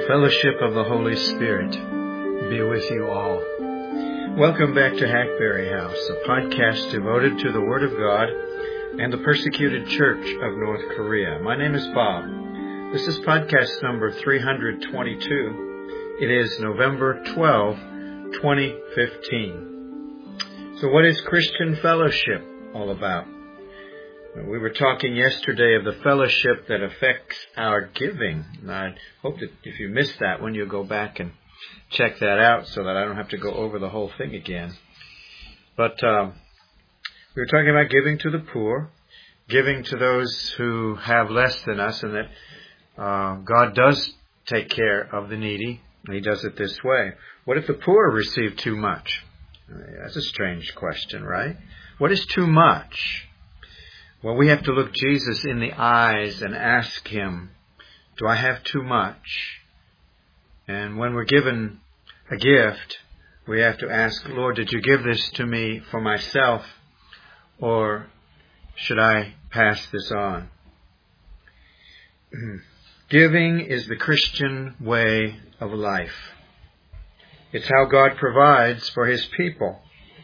fellowship of the Holy Spirit be with you all. Welcome back to Hackberry House, a podcast devoted to the Word of God and the persecuted church of North Korea. My name is Bob. This is podcast number 322. It is November 12, 2015. So what is Christian fellowship all about? We were talking yesterday of the fellowship that affects our giving. And I hope that if you missed that one, you'll go back and check that out so that I don't have to go over the whole thing again. But we were talking about giving to the poor, giving to those who have less than us, and that God does take care of the needy, and He does it this way. What if the poor receive too much? That's a strange question, right? What is too much? Well, we have to look Jesus in the eyes and ask Him, do I have too much? And when we're given a gift, we have to ask, Lord, did you give this to me for myself, or should I pass this on? Giving is the Christian way of life. It's how God provides for His people.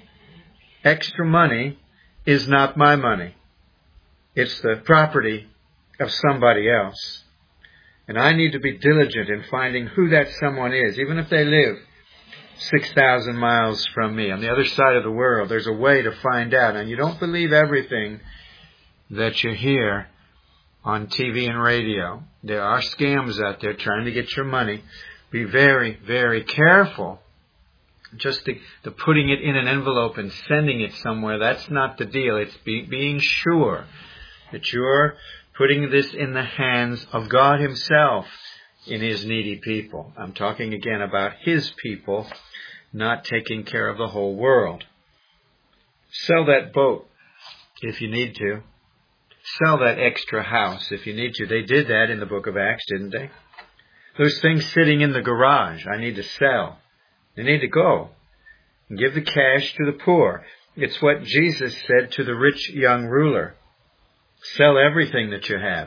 Extra money is not my money. It's the property of somebody else. And I need to be diligent in finding who that someone is, even if they live 6,000 miles from me on the other side of the world. There's a way to find out. And you don't believe everything that you hear on TV and radio. There are scams out there trying to get your money. Be very, very careful. Just the putting it in an envelope and sending it somewhere, that's not the deal. It's being sure that you're putting this in the hands of God Himself in His needy people. I'm talking again about His people, not taking care of the whole world. Sell that boat if you need to. Sell that extra house if you need to. They did that in the book of Acts, didn't they? Those things sitting in the garage, I need to sell. They need to go and give the cash to the poor. It's what Jesus said to the rich young ruler. Sell everything that you have.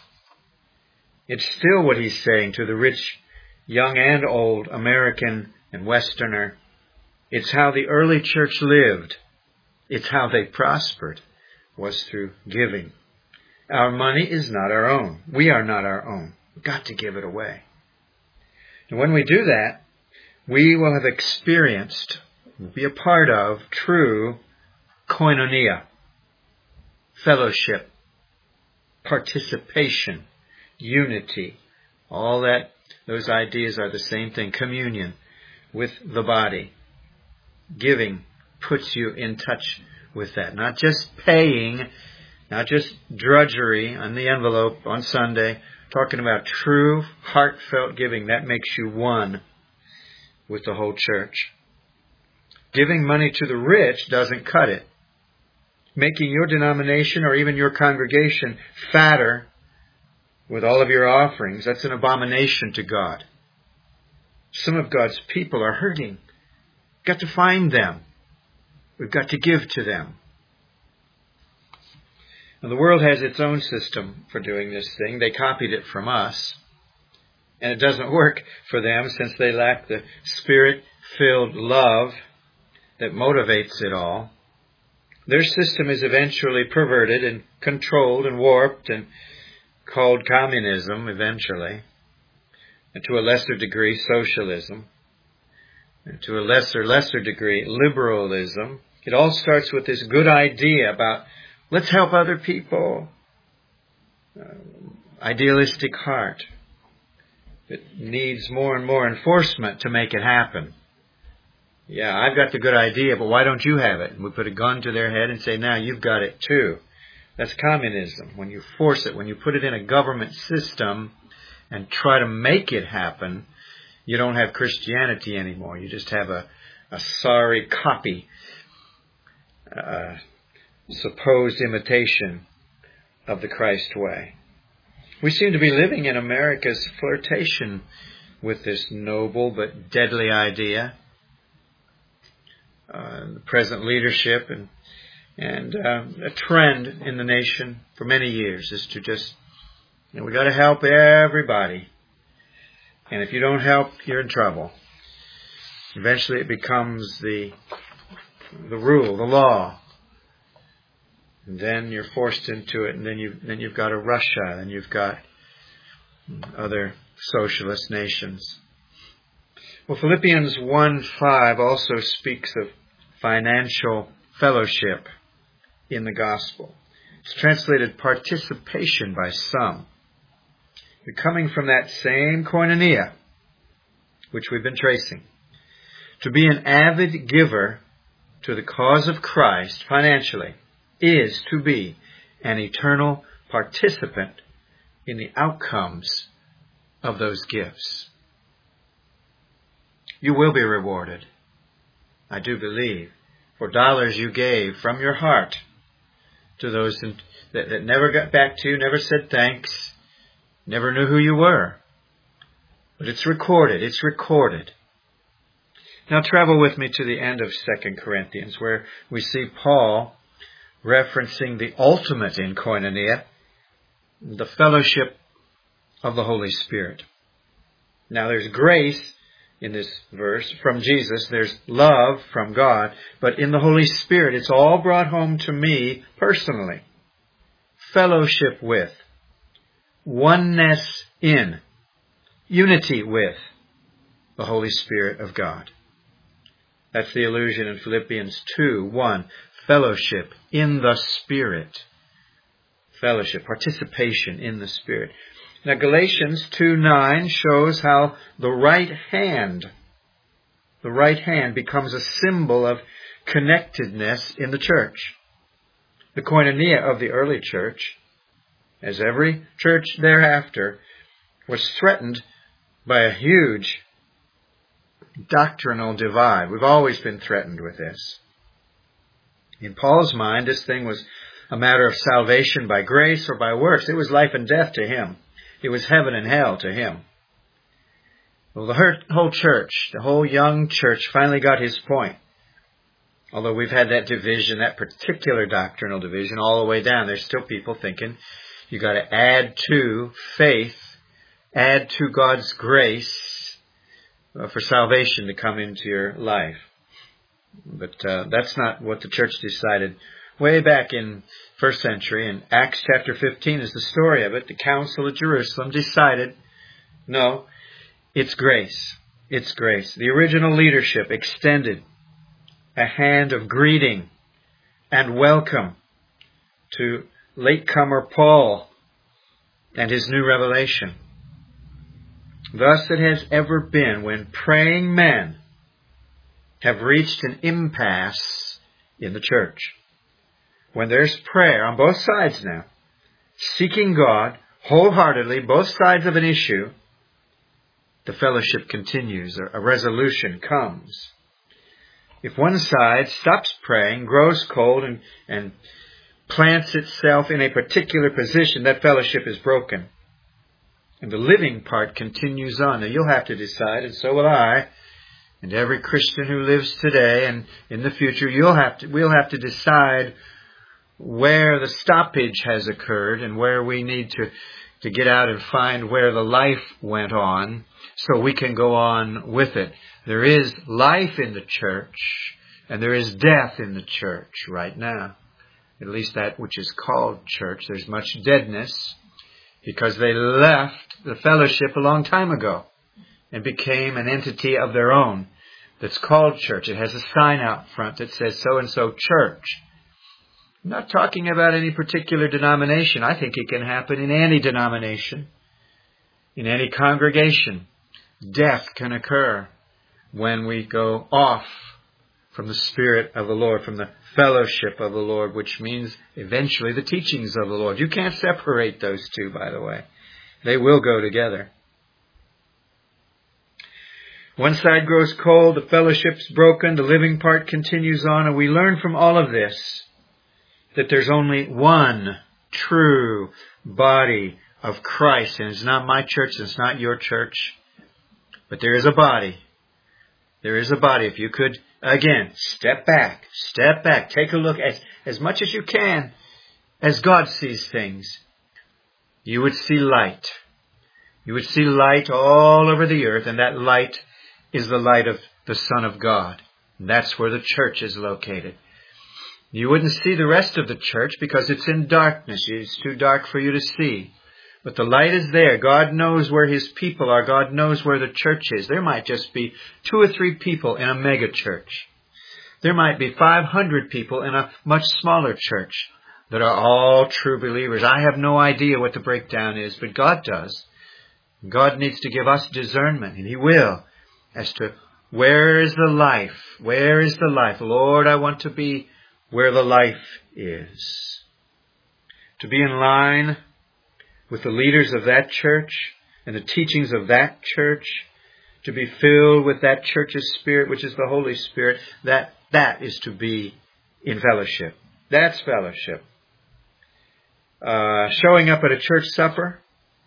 It's still what He's saying to the rich, young and old, American and Westerner. It's how the early church lived. It's how they prospered, was through giving. Our money is not our own. We are not our own. We've got to give it away. And when we do that, we will have experienced, be a part of, true koinonia, fellowship, participation, unity. All that, those ideas are the same thing. Communion with the body. Giving puts you in touch with that. Not just paying, not just drudgery on the envelope on Sunday. Talking about true, heartfelt giving. That makes you one with the whole church. Giving money to the rich doesn't cut it. Making your denomination or even your congregation fatter with all of your offerings, that's an abomination to God. Some of God's people are hurting. We've got to find them. We've got to give to them. Now, the world has its own system for doing this thing. They copied it from us. And it doesn't work for them since they lack the Spirit-filled love that motivates it all. Their system is eventually perverted and controlled and warped and called communism eventually. And to a lesser degree, socialism. And to a lesser degree, liberalism. It all starts with this good idea about let's help other people. Idealistic heart. It needs more and more enforcement to make it happen. Yeah, I've got the good idea, but why don't you have it? And we put a gun to their head and say, now you've got it too. That's communism. When you force it, when you put it in a government system and try to make it happen, you don't have Christianity anymore. You just have a sorry copy, supposed imitation of the Christ way. We seem to be living in America's flirtation with this noble but deadly idea. The present leadership and a trend in the nation for many years is to just, we got to help everybody. And if you don't help, you're in trouble. Eventually it becomes the rule, the law. And then you're forced into it, and then you've got a Russia, and you've got other socialist nations. Well, Philippians 1:5 also speaks of financial fellowship in the gospel. It's translated participation by some. We're coming from that same koinonia, which we've been tracing. To be an avid giver to the cause of Christ financially is to be an eternal participant in the outcomes of those gifts. You will be rewarded, I do believe, for dollars you gave from your heart to those that never got back to you, never said thanks, never knew who you were. But it's recorded. It's recorded. Now travel with me to the end of 2 Corinthians, where we see Paul referencing the ultimate in koinonia, the fellowship of the Holy Spirit. Now there's grace in this verse from Jesus. There's love from God. But in the Holy Spirit, it's all brought home to me personally. Fellowship with, oneness in, unity with the Holy Spirit of God. That's the allusion in Philippians 2:1. Fellowship in the Spirit. Fellowship, participation in the Spirit. Now Galatians 2:9 shows how the right hand becomes a symbol of connectedness in the church. The koinonia of the early church, as every church thereafter, was threatened by a huge doctrinal divide. We've always been threatened with this. In Paul's mind, this thing was a matter of salvation by grace or by works. It was life and death to him. It was heaven and hell to him. Well, the whole church, the whole young church finally got his point. Although we've had that division, that particular doctrinal division all the way down, there's still people thinking you got to add to faith, add to God's grace for salvation to come into your life. But that's not what the church decided. Way back in first century, in Acts chapter 15 is the story of it. The Council of Jerusalem decided, no, it's grace. It's grace. The original leadership extended a hand of greeting and welcome to latecomer Paul and his new revelation. Thus it has ever been when praying men have reached an impasse in the church. When there's prayer on both sides now, seeking God wholeheartedly, both sides of an issue, the fellowship continues, a resolution comes. If one side stops praying, grows cold, and plants itself in a particular position, that fellowship is broken. And the living part continues on. Now you'll have to decide, and so will I, and every Christian who lives today and in the future, we'll have to decide where the stoppage has occurred and where we need to get out and find where the life went on so we can go on with it. There is life in the church and there is death in the church right now. At least that which is called church. There's much deadness because they left the fellowship a long time ago and became an entity of their own that's called church. It has a sign out front that says so-and-so church. I'm not talking about any particular denomination. I think it can happen in any denomination, in any congregation. Death can occur when we go off from the Spirit of the Lord, from the fellowship of the Lord, which means eventually the teachings of the Lord. You can't separate those two, by the way. They will go together. One side grows cold, the fellowship's broken, the living part continues on, and we learn from all of this that there's only one true body of Christ. And it's not my church, and it's not your church. But there is a body. There is a body. If you could, again, step back, take a look as much as you can as God sees things. You would see light. You would see light all over the earth, and that light is the light of the Son of God. And that's where the church is located. You wouldn't see the rest of the church because it's in darkness. It's too dark for you to see. But the light is there. God knows where His people are. God knows where the church is. There might just be 2 or 3 people in a mega church. There might be 500 people in a much smaller church that are all true believers. I have no idea what the breakdown is, but God does. God needs to give us discernment, and He will, as to where is the life? Where is the life? Lord, I want to be where the life is. To be in line with the leaders of that church and the teachings of that church, to be filled with that church's spirit, which is the Holy Spirit, that is to be in fellowship. That's fellowship. Showing up at a church supper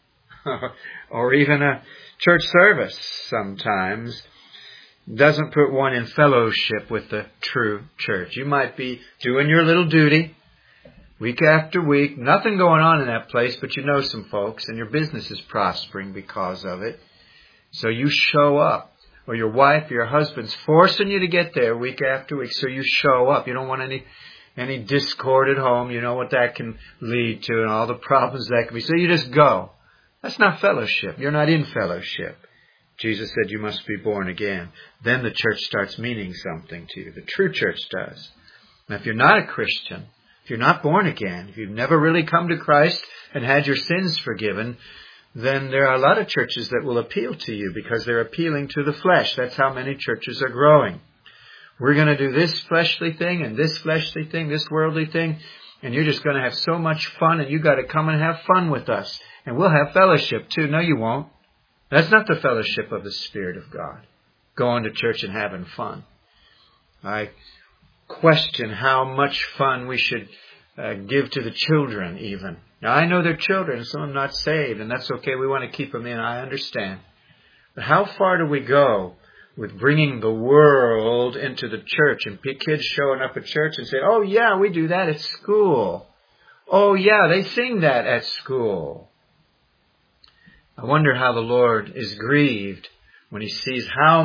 or even a church service sometimes doesn't put one in fellowship with the true church. You might be doing your little duty week after week, nothing going on in that place, but you know some folks and your business is prospering because of it. So you show up, or your wife or your husband's forcing you to get there week after week, so you show up. You don't want any discord at home. You know what that can lead to and all the problems that can be. So you just go. That's not fellowship. You're not in fellowship. Jesus said you must be born again. Then the church starts meaning something to you. The true church does. Now, if you're not a Christian, if you're not born again, if you've never really come to Christ and had your sins forgiven, then there are a lot of churches that will appeal to you because they're appealing to the flesh. That's how many churches are growing. We're going to do this fleshly thing and this fleshly thing, this worldly thing, and you're just going to have so much fun, and you got to come and have fun with us. And we'll have fellowship too. No, you won't. That's not the fellowship of the Spirit of God, going to church and having fun. I question how much fun we should give to the children even. Now, I know they're children, some of them not saved, and that's okay. We want to keep them in. I understand. But how far do we go with bringing the world into the church and kids showing up at church and saying, oh, yeah, we do that at school. Oh, yeah, they sing that at school. I wonder how the Lord is grieved when He sees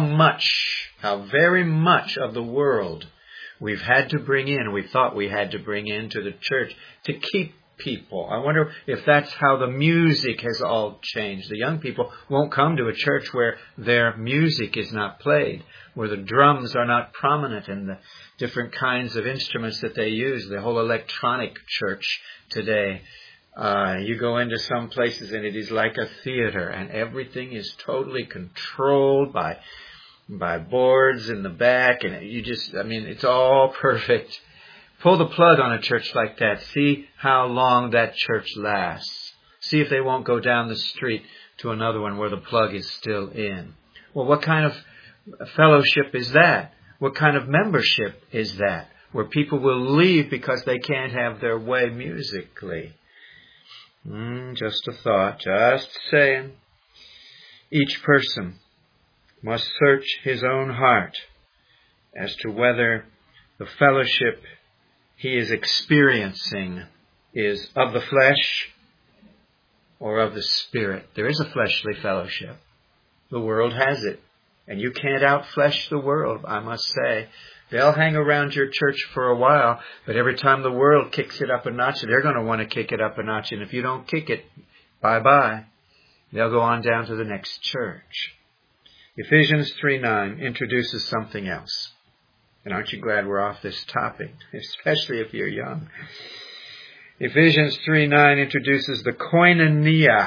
how very much of the world we've had to bring in, we thought we had to bring into the church to keep people. I wonder if that's how the music has all changed. The young people won't come to a church where their music is not played, where the drums are not prominent and the different kinds of instruments that they use, the whole electronic church today. You go into some places and it is like a theater, and everything is totally controlled by boards in the back, and it's all perfect. Pull the plug on a church like that. See how long that church lasts. See if they won't go down the street to another one where the plug is still in. Well, what kind of fellowship is that? What kind of membership is that? Where people will leave because they can't have their way musically. Just a thought, just saying. Each person must search his own heart as to whether the fellowship he is experiencing is of the flesh or of the Spirit. There is a fleshly fellowship. The world has it. And you can't outflesh the world, I must say. They'll hang around your church for a while, but every time the world kicks it up a notch, they're going to want to kick it up a notch. And if you don't kick it, bye-bye. They'll go on down to the next church. Ephesians 3:9 introduces something else. And aren't you glad we're off this topic, especially if you're young? Ephesians 3:9 introduces the koinonia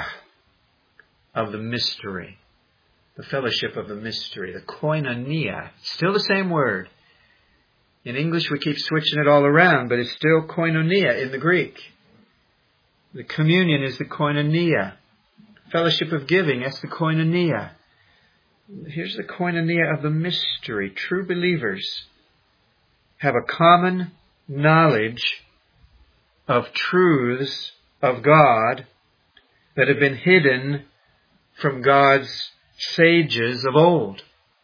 of the mystery. The fellowship of the mystery. The koinonia. Still the same word. In English we keep switching it all around, but it's still koinonia in the Greek. The communion is the koinonia. Fellowship of giving, that's the koinonia. Here's the koinonia of the mystery. True believers have a common knowledge of truths of God that have been hidden from God's sages of old.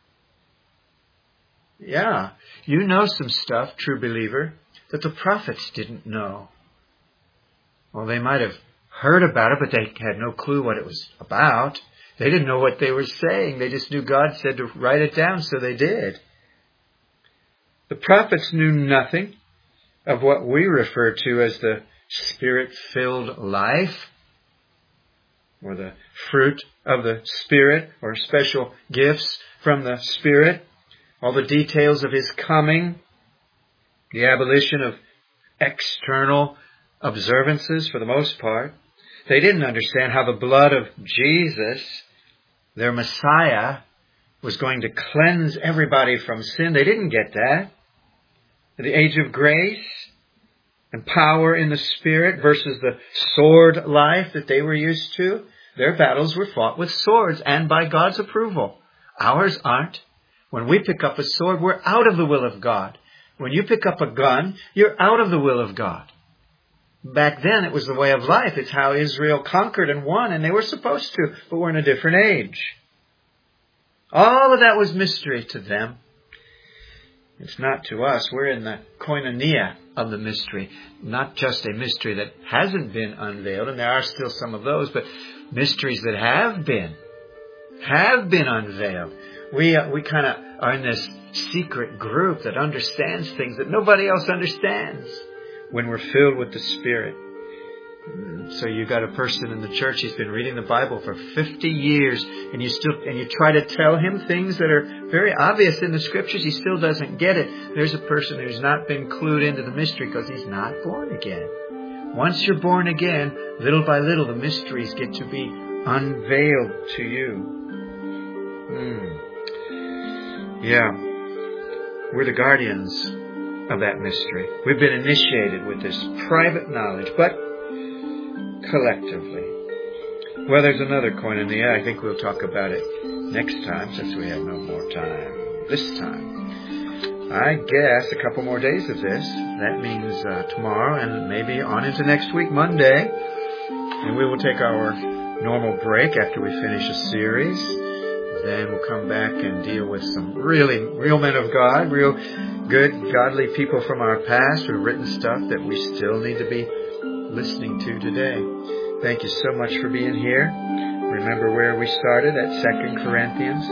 Yeah, you know some stuff, true believer, that the prophets didn't know. Well, they might have heard about it, but they had no clue what it was about. They didn't know what they were saying. They just knew God said to write it down, so they did. The prophets knew nothing of what we refer to as the Spirit-filled life, or the fruit of the Spirit, or special gifts from the Spirit, all the details of His coming, the abolition of external observances for the most part. They didn't understand how the blood of Jesus, their Messiah, was going to cleanse everybody from sin. They didn't get that. The age of grace and power in the Spirit versus the sword life that they were used to. Their battles were fought with swords and by God's approval. Ours aren't. When we pick up a sword, we're out of the will of God. When you pick up a gun, you're out of the will of God. Back then, it was the way of life. It's how Israel conquered and won, and they were supposed to, but we're in a different age. All of that was mystery to them. It's not to us. We're in the koinonia of the mystery. Not just a mystery that hasn't been unveiled, and there are still some of those, but mysteries that have been unveiled. We kind of are in this secret group that understands things that nobody else understands when we're filled with the Spirit. So you got a person in the church, he's been reading the Bible for 50 years, and you try to tell him things that are very obvious in the Scriptures, he still doesn't get it. There's a person who's not been clued into the mystery because he's not born again. Once you're born again, little by little, the mysteries get to be unveiled to you. Yeah, we're the guardians of that mystery. We've been initiated with this private knowledge, but collectively. Well, there's another koinonia. I think we'll talk about it next time since we have no more time this time. I guess a couple more days of this. That means tomorrow and maybe on into next week, Monday. And we will take our normal break after we finish a series. Then we'll come back and deal with some real men of God, real good, godly people from our past who have written stuff that we still need to be listening to today. Thank you so much for being here. Remember where we started at 2 Corinthians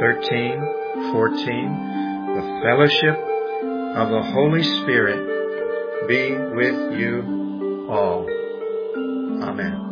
13:14. The fellowship of the Holy Spirit be with you all. Amen.